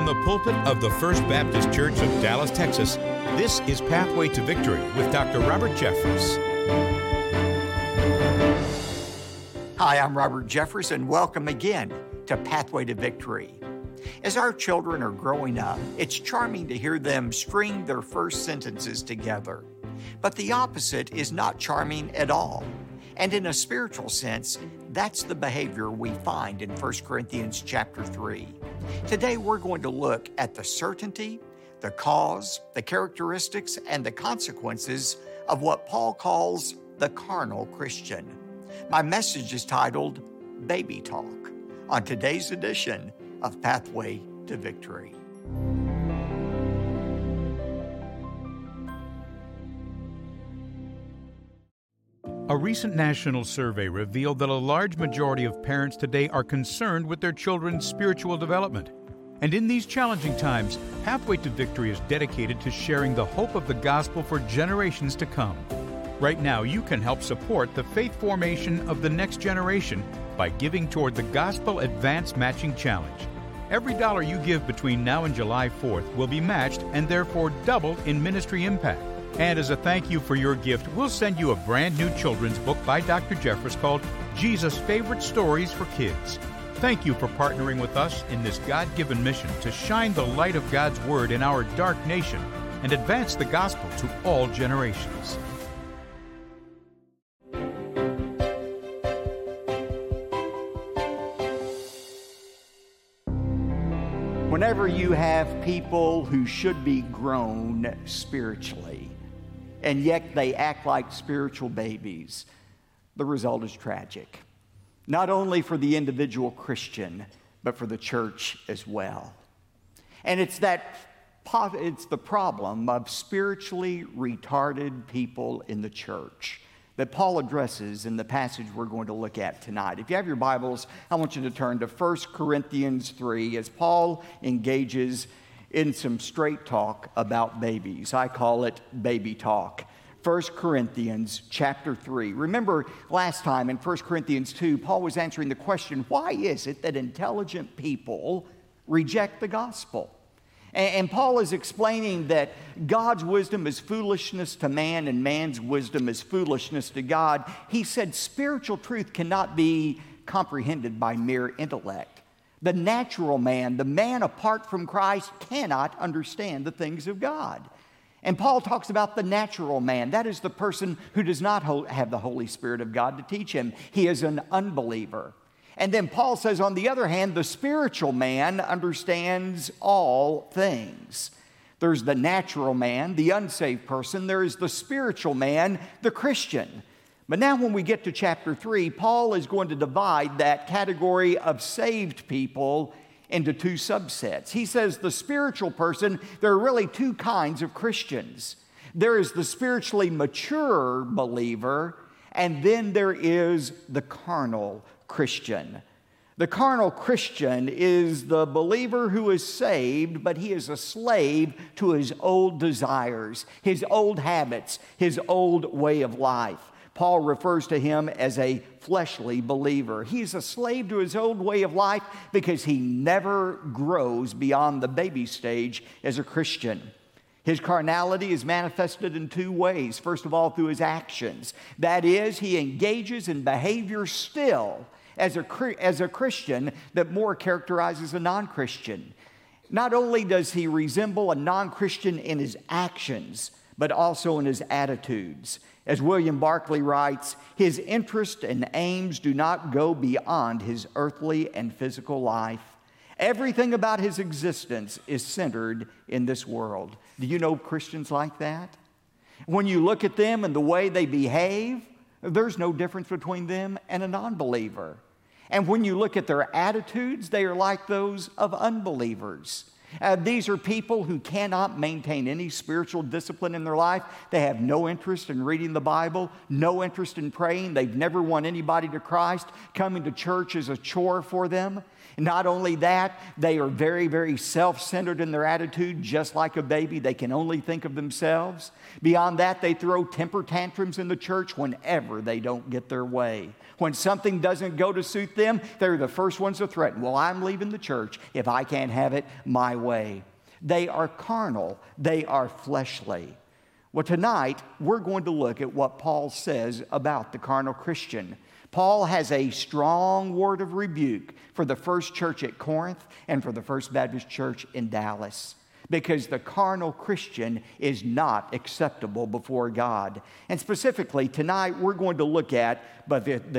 the pulpit of the First Baptist Church of Dallas, Texas, this is Pathway to Victory with Dr. Robert Jeffress. Hi, I'm Robert Jeffress, and welcome again to Pathway to Victory. As our children are growing up, it's charming to hear them string their first sentences together. But the opposite is not charming at all. And in a spiritual sense, that's the behavior we find in 1 Corinthians chapter 3. Today we're going to look at the certainty, the cause, the characteristics, and the consequences of what Paul calls the carnal Christian. My message is titled Baby Talk on today's edition of Pathway to Victory. A recent national survey revealed that a large majority of parents today are concerned with their children's spiritual development. And in these challenging times, Pathway to Victory is dedicated to sharing the hope of the gospel for generations to come. Right now, you can help support the faith formation of the next generation by giving toward the Gospel Advance Matching Challenge. Every dollar you give between now and July 4th will be matched and therefore doubled in ministry impact. And as a thank you for your gift, we'll send you a brand new children's book by Dr. Jeffress called Jesus' Favorite Stories for Kids. Thank you for partnering with us in this God-given mission to shine the light of God's Word in our dark nation and advance the gospel to all generations. Whenever you have people who should be grown spiritually, and yet they act like spiritual babies, the result is tragic. Not only for the individual Christian, but for the church as well. And it's the problem of spiritually retarded people in the church that Paul addresses in the passage we're going to look at tonight. If you have your Bibles, I want you to turn to 1 Corinthians 3 as Paul engages in some straight talk about babies. I call it baby talk. 1 Corinthians chapter 3. Remember last time in 1 Corinthians 2, Paul was answering the question, why is it that intelligent people reject the gospel? And Paul is explaining that God's wisdom is foolishness to man and man's wisdom is foolishness to God. He said spiritual truth cannot be comprehended by mere intellect. The natural man, the man apart from Christ, cannot understand the things of God. And Paul talks about the natural man. That is the person who does not have the Holy Spirit of God to teach him. He is an unbeliever. And then Paul says, on the other hand, the spiritual man understands all things. There's the natural man, the unsaved person. There is the spiritual man, the Christian. But now when we get to chapter 3, Paul is going to divide that category of saved people into two subsets. He says the spiritual person, there are really two kinds of Christians. There is the spiritually mature believer, and then there is the carnal Christian. The carnal Christian is the believer who is saved, but he is a slave to his old desires, his old habits, his old way of life. Paul refers to him as a fleshly believer. He's a slave to his old way of life because he never grows beyond the baby stage as a Christian. His carnality is manifested in two ways. First of all, through his actions. That is, he engages in behavior still as a Christian that more characterizes a non-Christian. Not only does he resemble a non-Christian in his actions, but also in his attitudes. As William Barclay writes, his interests and aims do not go beyond his earthly and physical life. Everything about his existence is centered in this world. Do you know Christians like that? When you look at them and the way they behave, there's no difference between them and a non-believer. And when you look at their attitudes, they are like those of unbelievers. These are people who cannot maintain any spiritual discipline in their life. They have no interest in reading the Bible, no interest in praying. They've never won anybody to Christ. Coming to church is a chore for them. Not only that, they are very, very self-centered in their attitude, just like a baby. They can only think of themselves. Beyond that, they throw temper tantrums in the church whenever they don't get their way. When something doesn't go to suit them, they're the first ones to threaten. Well, I'm leaving the church if I can't have it my my way. They are carnal. They are fleshly. Well, tonight, we're going to look at what Paul says about the carnal Christian. Paul has a strong word of rebuke for the first church at Corinth and for the First Baptist Church in Dallas, because the carnal Christian is not acceptable before God. And specifically, tonight we're going to look at the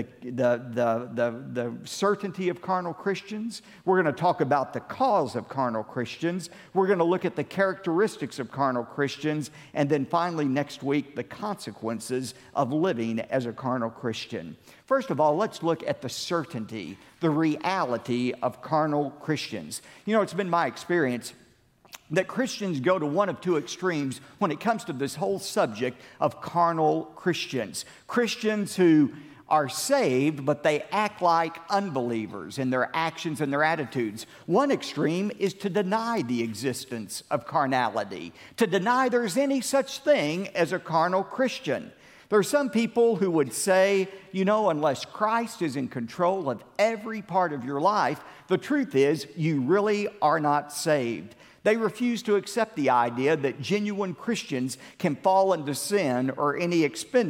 certainty of carnal Christians. We're going to talk about the cause of carnal Christians. We're going to look at the characteristics of carnal Christians. And then finally, next week, the consequences of living as a carnal Christian. First of all, let's look at the certainty, the reality of carnal Christians. You know, it's been my experience that Christians go to one of two extremes when it comes to this whole subject of carnal Christians. Christians who are saved, but they act like unbelievers in their actions and their attitudes. One extreme is to deny the existence of carnality, to deny there's any such thing as a carnal Christian. There are some people who would say, you know, unless Christ is in control of every part of your life, the truth is you really are not saved. They refuse to accept the idea that genuine Christians can fall into sin or any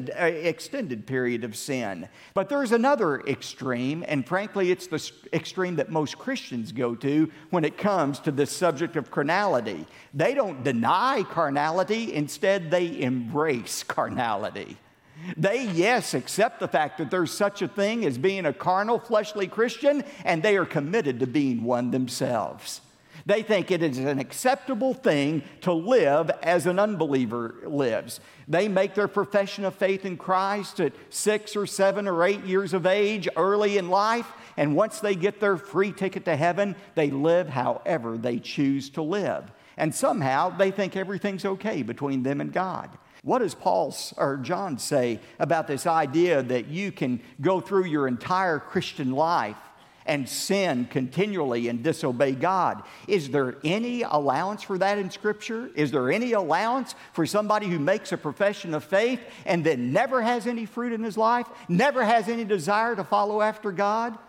extended period of sin. But there's another extreme, and frankly, it's the extreme that most Christians go to when it comes to this subject of carnality. They don't deny carnality, instead they embrace carnality. They, yes, accept the fact that there's such a thing as being a carnal, fleshly Christian, and they are committed to being one themselves. They think it is an acceptable thing to live as an unbeliever lives. They make their profession of faith in Christ at 6 or 7 or 8 years of age, early in life, and once they get their free ticket to heaven, they live however they choose to live. And somehow they think everything's okay between them and God. What does John say about this idea that you can go through your entire Christian life and sin continually and disobey God? Is there any allowance for that in Scripture? Is there any allowance for somebody who makes a profession of faith and then never has any fruit in his life, never has any desire to follow after God?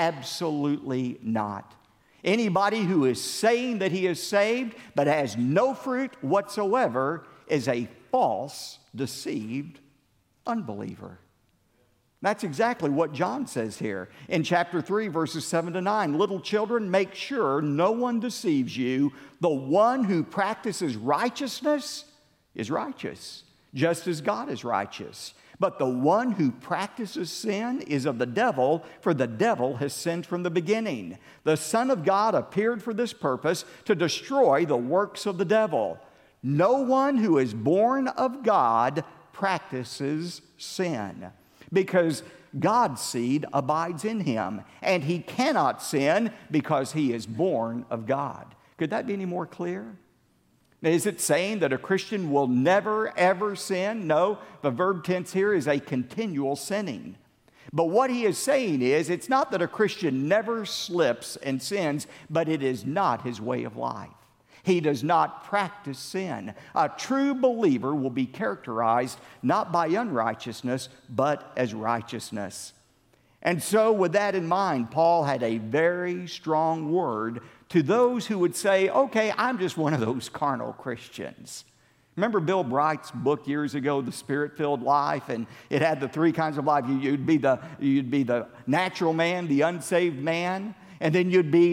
Absolutely not. Anybody who is saying that he is saved but has no fruit whatsoever is a false, deceived unbeliever. That's exactly what John says here in chapter 3, verses 7 to 9. Little children, make sure no one deceives you. The one who practices righteousness is righteous, just as God is righteous. But the one who practices sin is of the devil, for the devil has sinned from the beginning. The Son of God appeared for this purpose, to destroy the works of the devil. No one who is born of God practices sin, because God's seed abides in him, and he cannot sin because he is born of God. Could that be any more clear? Is it saying that a Christian will never, ever sin? No, the verb tense here is a continual sinning. But what he is saying is, it's not that a Christian never slips and sins, but it is not his way of life. He does not practice sin. A true believer will be characterized not by unrighteousness, but as righteousness. And so with that in mind, Paul had a very strong word to those who would say, okay, I'm just one of those carnal Christians. Remember Bill Bright's book years ago, The Spirit-Filled Life, and it had the 3 kinds of life. You'd be the natural man, the unsaved man, and then you'd be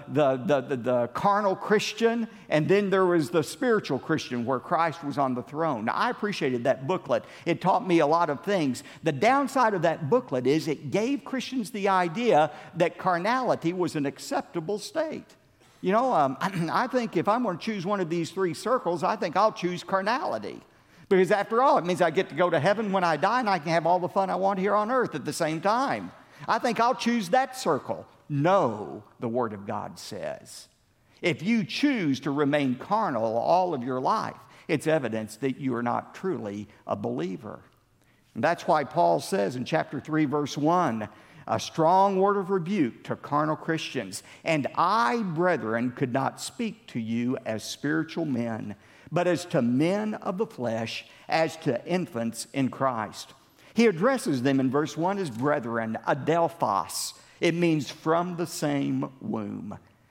the carnal Christian, and then there was the spiritual Christian where Christ was on the throne. Now, I appreciated that booklet. It taught me a lot of things. The downside of that booklet is it gave Christians the idea that carnality was an acceptable state. You know, I think if I'm going to choose one of these 3 circles, I think I'll choose carnality. Because after all, it means I get to go to heaven when I die, and I can have all the fun I want here on earth at the same time. I think I'll choose that circle. No, the Word of God says. If you choose to remain carnal all of your life, it's evidence that you are not truly a believer. And that's why Paul says in chapter 3, verse 1, a strong word of rebuke to carnal Christians. And I, brethren, could not speak to you as spiritual men, but as to men of the flesh, as to infants in Christ. He addresses them in verse 1 as brethren, adelphos. It means from the same womb.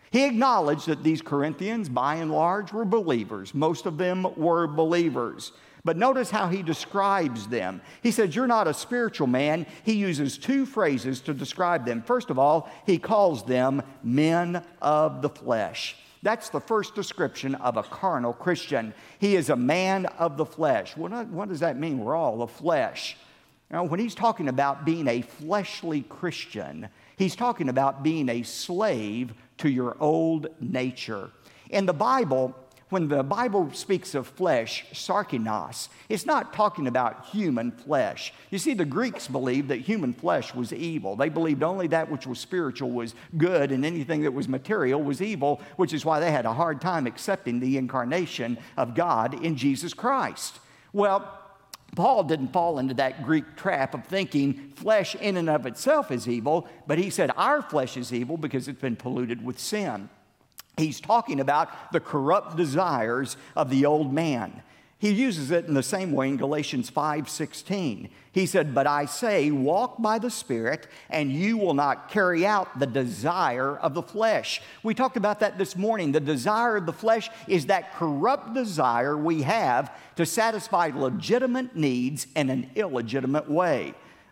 He acknowledged that these Corinthians, by and large, were believers. Most of them were believers. But notice how he describes them. He says, you're not a spiritual man. He uses two phrases to describe them. First of all, he calls them men of the flesh. That's the first description of a carnal Christian. He is a man of the flesh. What does that mean? We're all the flesh. Now, when he's talking about being a fleshly Christian, he's talking about being a slave to your old nature. In the Bible, when the Bible speaks of flesh, sarkinos, it's not talking about human flesh. You see, the Greeks believed that human flesh was evil. They believed only that which was spiritual was good, and anything that was material was evil, which is why they had a hard time accepting the incarnation of God in Jesus Christ. Well, Paul didn't fall into that Greek trap of thinking flesh in and of itself is evil, but he said our flesh is evil because it's been polluted with sin. He's talking about the corrupt desires of the old man. He uses it in the same way in Galatians 5:16. He said, but I say, walk by the Spirit, and you will not carry out the desire of the flesh. We talked about that this morning. The desire of the flesh is that corrupt desire we have to satisfy legitimate needs in an illegitimate way.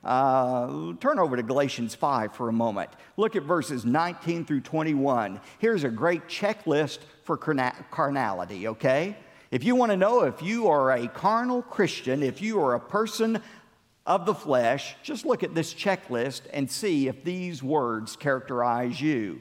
Turn over to Galatians 5 for a moment. Look at verses 19 through 21. Here's a great checklist for carnality, okay? If you want to know if you are a carnal Christian, if you are a person of the flesh, just look at this checklist and see if these words characterize you.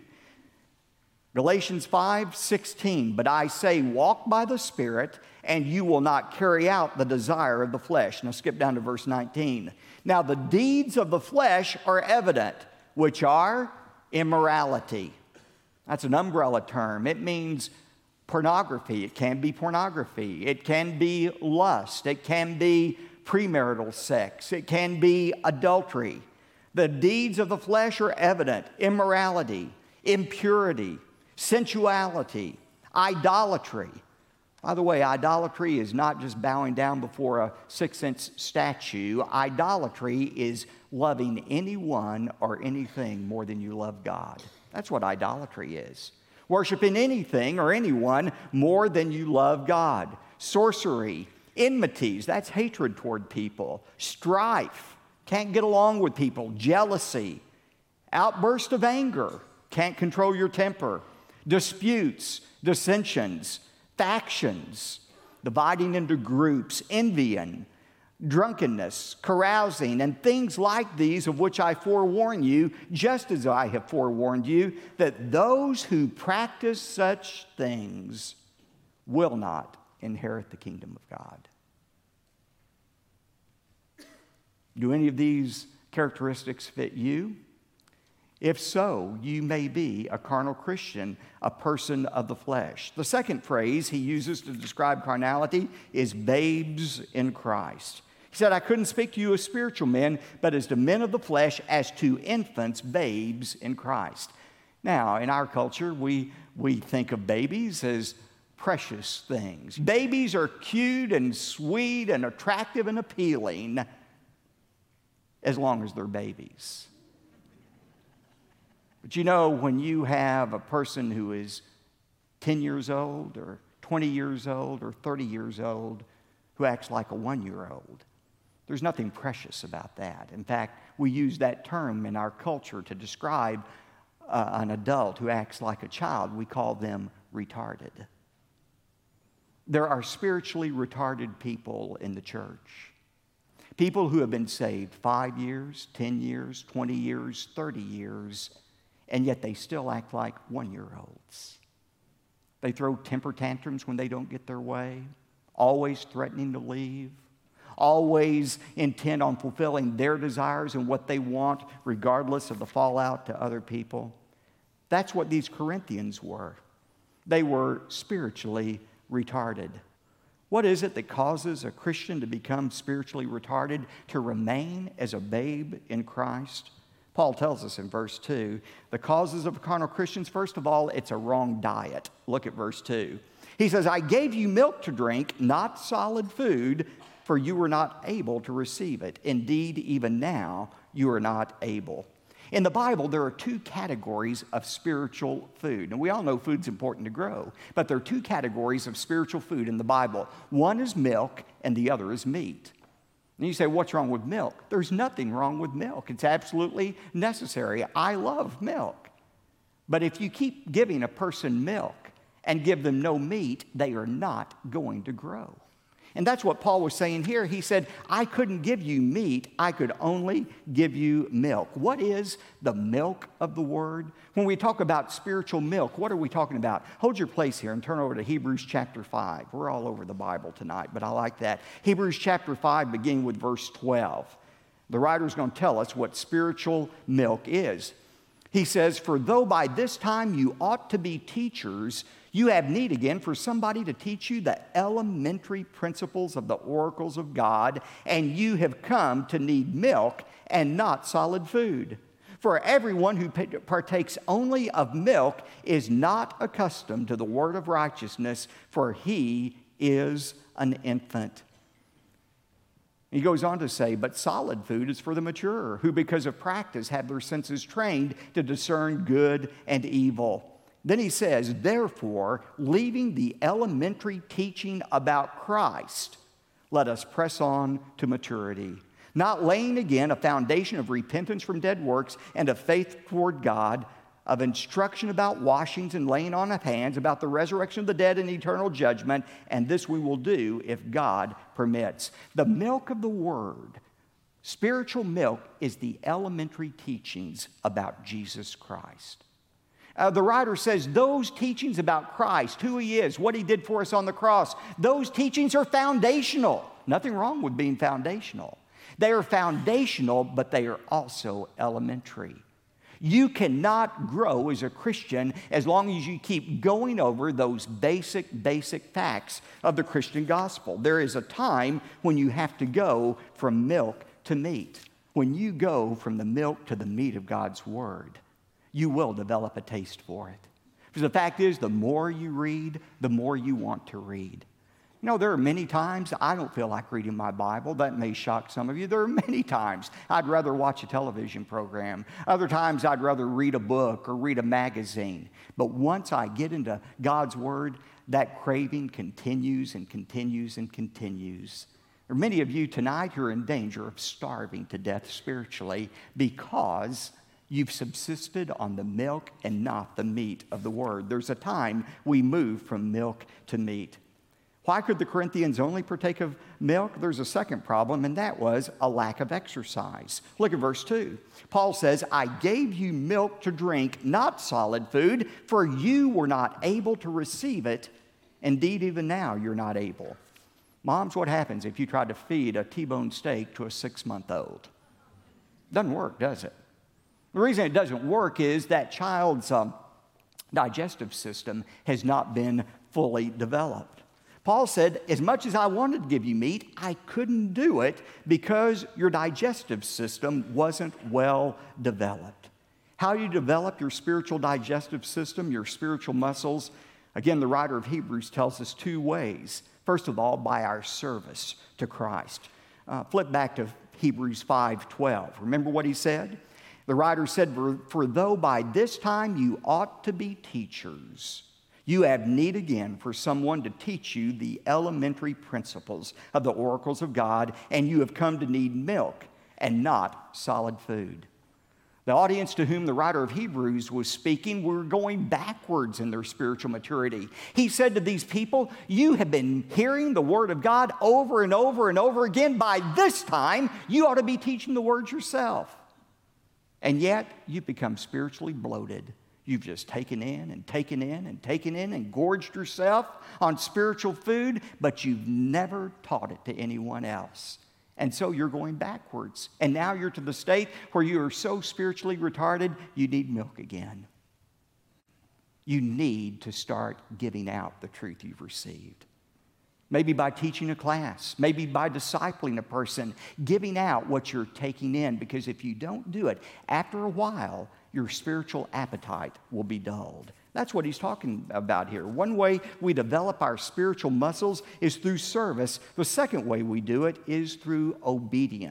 Galatians 5:16, but I say, walk by the Spirit, and you will not carry out the desire of the flesh. Now skip down to verse 19. Now the deeds of the flesh are evident, which are immorality. That's an umbrella term. It means pornography. It can be pornography. It can be lust. It can be premarital sex. It can be adultery. The deeds of the flesh are evident: immorality, impurity, sensuality, idolatry. By the way, idolatry is not just bowing down before a 6-inch statue. Idolatry is loving anyone or anything more than you love God. That's what idolatry is. Worshiping anything or anyone more than you love God. Sorcery, enmities, that's hatred toward people. Strife, can't get along with people. Jealousy, outburst of anger, can't control your temper. Disputes, dissensions, factions, dividing into groups, envying, drunkenness, carousing, and things like these, of which I forewarn you, just as I have forewarned you, that those who practice such things will not inherit the kingdom of God. Do any of these characteristics fit you? If so, you may be a carnal Christian, a person of the flesh. The second phrase he uses to describe carnality is babes in Christ. He said, I couldn't speak to you as spiritual men, but as to men of the flesh, as to infants, babes in Christ. Now, in our culture, we think of babies as precious things. Babies are cute and sweet and attractive and appealing as long as they're babies. But you know, when you have a person who is 10 years old or 20 years old or 30 years old who acts like a 1-year-old, there's nothing precious about that. In fact, we use that term in our culture to describe an adult who acts like a child. We call them retarded. There are spiritually retarded people in the church. People who have been saved 5 years, 10 years, 20 years, 30 years, and yet they still act like 1-year-olds. They throw temper tantrums when they don't get their way, always threatening to leave, always intent on fulfilling their desires and what they want, regardless of the fallout to other people. That's what these Corinthians were. They were spiritually retarded. What is it that causes a Christian to become spiritually retarded, to remain as a babe in Christ? Paul tells us in verse 2, the causes of carnal Christians, first of all, it's a wrong diet. Look at verse 2. He says, I gave you milk to drink, not solid food, for you were not able to receive it. Indeed, even now, you are not able. In the Bible, there are two categories of spiritual food. And we all know food's important to grow, but there are two categories of spiritual food in the Bible. One is milk, and the other is meat. And you say, what's wrong with milk? There's nothing wrong with milk. It's absolutely necessary. I love milk. But if you keep giving a person milk and give them no meat, they are not going to grow. And that's what Paul was saying here. He said, I couldn't give you meat, I could only give you milk. What is the milk of the Word? When we talk about spiritual milk, what are we talking about? Hold your place here and turn over to Hebrews chapter 5. We're all over the Bible tonight, but I like that. Hebrews chapter 5, beginning with verse 12. The writer's going to tell us what spiritual milk is. He says, for though by this time you ought to be teachers, you have need again for somebody to teach you the elementary principles of the oracles of God, and you have come to need milk and not solid food. For everyone who partakes only of milk is not accustomed to the word of righteousness, for he is an infant. He goes on to say, but solid food is for the mature, who because of practice have their senses trained to discern good and evil. Then he says, therefore, leaving the elementary teaching about Christ, let us press on to maturity, not laying again a foundation of repentance from dead works and of faith toward God, of instruction about washings and laying on of hands, about the resurrection of the dead and eternal judgment, and this we will do if God permits. The milk of the Word, spiritual milk, is the elementary teachings about Jesus Christ. The writer says those teachings about Christ, who He is, what He did for us on the cross, those teachings are foundational. Nothing wrong with being foundational. They are foundational, but they are also elementary. You cannot grow as a Christian as long as you keep going over those basic facts of the Christian gospel. There is a time when you have to go from milk to meat. When you go from the milk to the meat of God's Word, you will develop a taste for it. Because the fact is, the more you read, the more you want to read. You know, there are many times I don't feel like reading my Bible. That may shock some of you. There are many times I'd rather watch a television program. Other times I'd rather read a book or read a magazine. But once I get into God's Word, that craving continues and continues and continues. There are many of you tonight who are in danger of starving to death spiritually because you've subsisted on the milk and not the meat of the Word. There's a time we move from milk to meat. Why could the Corinthians only partake of milk? There's a second problem, and that was a lack of exercise. Look at verse 2. Paul says, I gave you milk to drink, not solid food, for you were not able to receive it. Indeed, even now you're not able. Moms, what happens if you try to feed a T-bone steak to a 6-month-old? Doesn't work, does it? The reason it doesn't work is that child's digestive system has not been fully developed. Paul said, as much as I wanted to give you meat, I couldn't do it because your digestive system wasn't well developed. How do you develop your spiritual digestive system, your spiritual muscles? Again, the writer of Hebrews tells us two ways. First of all, by our service to Christ. Flip back to Hebrews 5:12. Remember what he said? The writer said, for though by this time you ought to be teachers, you have need again for someone to teach you the elementary principles of the oracles of God, and you have come to need milk and not solid food. The audience to whom the writer of Hebrews was speaking were going backwards in their spiritual maturity. He said to these people, you have been hearing the Word of God over and over and over again. By this time, you ought to be teaching the Word yourself. And yet, you've become spiritually bloated. You've just taken in and taken in and taken in and gorged yourself on spiritual food, but you've never taught it to anyone else. And so you're going backwards. And now you're to the state where you are so spiritually retarded, you need milk again. You need to start giving out the truth you've received. Maybe by teaching a class, maybe by discipling a person, giving out what you're taking in, because if you don't do it, after a while, your spiritual appetite will be dulled. That's what he's talking about here. One way we develop our spiritual muscles is through service. The second way we do it is through obedience.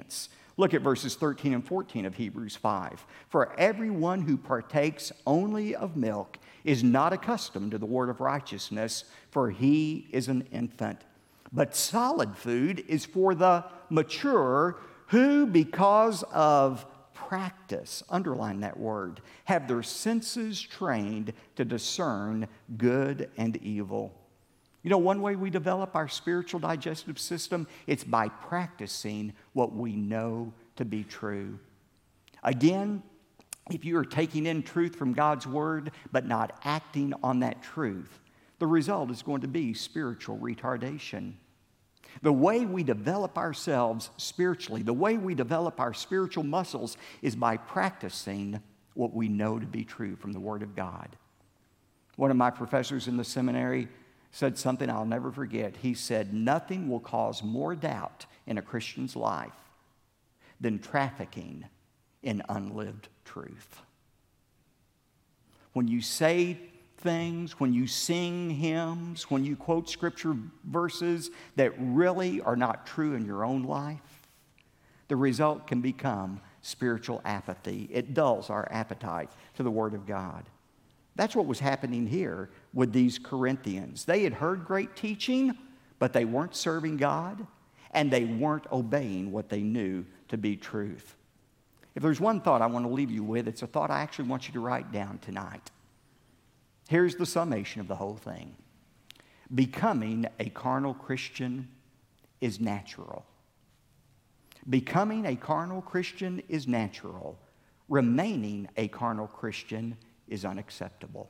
Look at verses 13 and 14 of Hebrews 5. For everyone who partakes only of milk is not accustomed to the word of righteousness, for he is an infant. But solid food is for the mature, who, because of practice, underline that word, have their senses trained to discern good and evil. You know, one way we develop our spiritual digestive system, it's by practicing what we know to be true. Again, if you are taking in truth from God's Word but not acting on that truth, the result is going to be spiritual retardation. The way we develop ourselves spiritually, the way we develop our spiritual muscles is by practicing what we know to be true from the Word of God. One of my professors in the seminary said something I'll never forget. He said, nothing will cause more doubt in a Christian's life than trafficking in unlived truth. When you say things, when you sing hymns, when you quote scripture verses that really are not true in your own life, the result can become spiritual apathy. It dulls our appetite to the Word of God. That's what was happening here with these Corinthians. They had heard great teaching, but they weren't serving God, and they weren't obeying what they knew to be truth. If there's one thought I want to leave you with, it's a thought I actually want you to write down tonight. Here's the summation of the whole thing. Becoming a carnal Christian is natural. Becoming a carnal Christian is natural. Remaining a carnal Christian is unacceptable.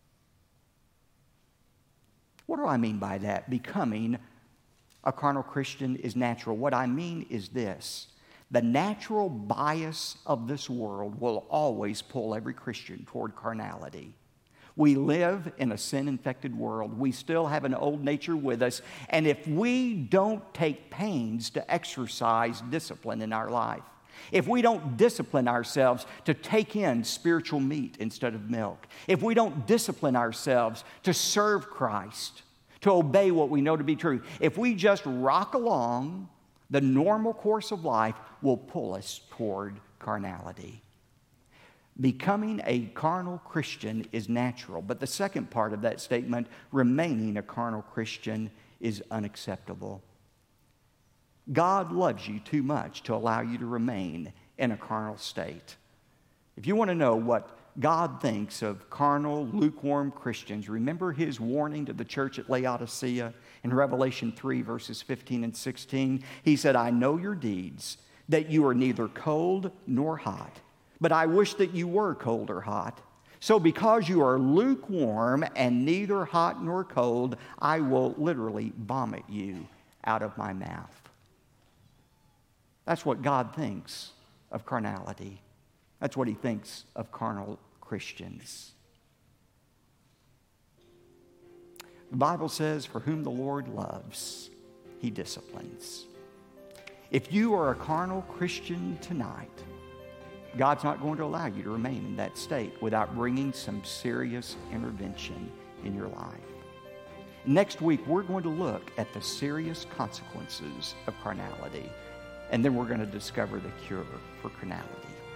What do I mean by that? Becoming a carnal Christian is natural. What I mean is this. The natural bias of this world will always pull every Christian toward carnality. We live in a sin-infected world. We still have an old nature with us. And if we don't take pains to exercise discipline in our life, if we don't discipline ourselves to take in spiritual meat instead of milk, if we don't discipline ourselves to serve Christ, to obey what we know to be true, if we just rock along, the normal course of life will pull us toward carnality. Becoming a carnal Christian is natural, but the second part of that statement, remaining a carnal Christian, is unacceptable. God loves you too much to allow you to remain in a carnal state. If you want to know what God thinks of carnal, lukewarm Christians, remember His warning to the church at Laodicea in Revelation 3, verses 15 and 16. He said, I know your deeds, that you are neither cold nor hot. But I wish that you were cold or hot. So because you are lukewarm and neither hot nor cold, I will literally vomit you out of my mouth. That's what God thinks of carnality. That's what He thinks of carnal Christians. The Bible says, for whom the Lord loves, He disciplines. If you are a carnal Christian tonight, God's not going to allow you to remain in that state without bringing some serious intervention in your life. Next week, we're going to look at the serious consequences of carnality, and then we're going to discover the cure for carnality.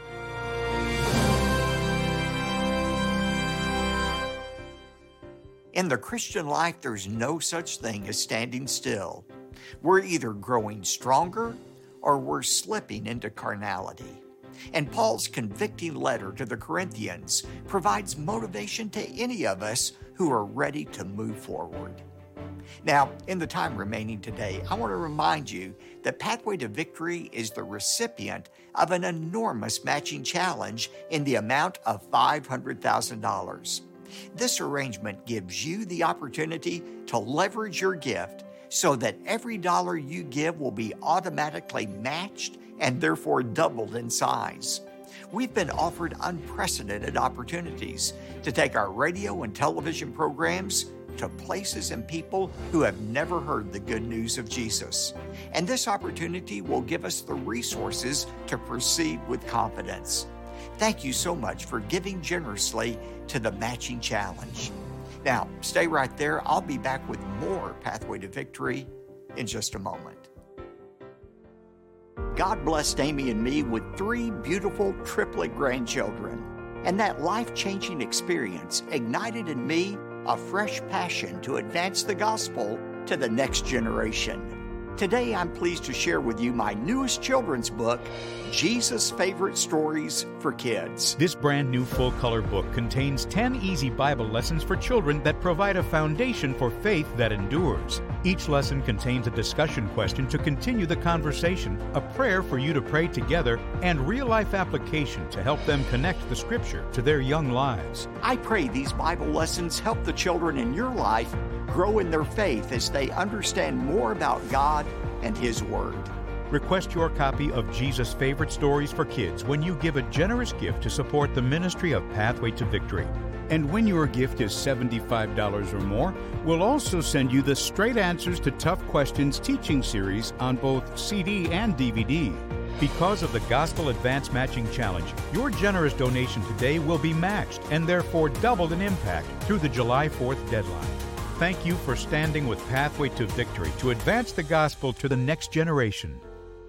In the Christian life, there's no such thing as standing still. We're either growing stronger or we're slipping into carnality. And Paul's convicting letter to the Corinthians provides motivation to any of us who are ready to move forward. Now, in the time remaining today, I want to remind you that Pathway to Victory is the recipient of an enormous matching challenge in the amount of $500,000. This arrangement gives you the opportunity to leverage your gift so that every dollar you give will be automatically matched and therefore doubled in size. We've been offered unprecedented opportunities to take our radio and television programs to places and people who have never heard the good news of Jesus. And this opportunity will give us the resources to proceed with confidence. Thank you so much for giving generously to the matching challenge. Now, stay right there. I'll be back with more Pathway to Victory in just a moment. God blessed Amy and me with 3 beautiful triplet grandchildren. And that life-changing experience ignited in me a fresh passion to advance the gospel to the next generation. Today, I'm pleased to share with you my newest children's book, Jesus' Favorite Stories for Kids. This brand new full-color book contains 10 easy Bible lessons for children that provide a foundation for faith that endures. Each lesson contains a discussion question to continue the conversation, a prayer for you to pray together, and real-life application to help them connect the Scripture to their young lives. I pray these Bible lessons help the children in your life grow in their faith as they understand more about God and His Word. Request your copy of Jesus' Favorite Stories for Kids when you give a generous gift to support the ministry of Pathway to Victory. And when your gift is $75 or more, we'll also send you the Straight Answers to Tough Questions teaching series on both CD and DVD. Because of the Gospel Advance Matching Challenge, your generous donation today will be matched and therefore doubled in impact through the July 4th deadline. Thank you for standing with Pathway to Victory to advance the gospel to the next generation.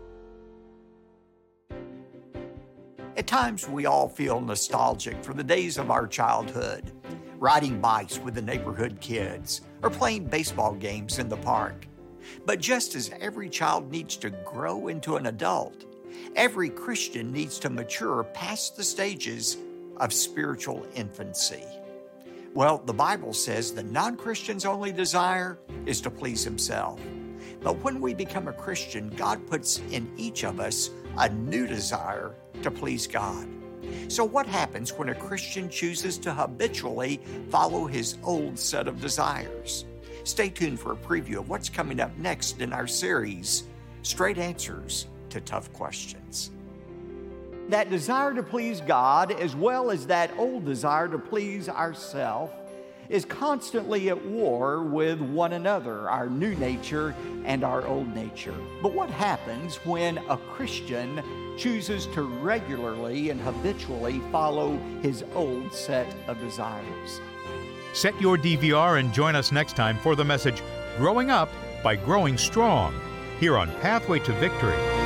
At times, we all feel nostalgic for the days of our childhood, riding bikes with the neighborhood kids, or playing baseball games in the park. But just as every child needs to grow into an adult, every Christian needs to mature past the stages of spiritual infancy. Well, the Bible says the non-Christian's only desire is to please himself. But when we become a Christian, God puts in each of us a new desire to please God. So what happens when a Christian chooses to habitually follow his old set of desires? Stay tuned for a preview of what's coming up next in our series, Straight Answers to Tough Questions. That desire to please God, as well as that old desire to please ourselves, is constantly at war with one another, our new nature and our old nature. But what happens when a Christian chooses to regularly and habitually follow his old set of desires? Set your DVR and join us next time for the message, Growing Up by Growing Strong, here on Pathway to Victory.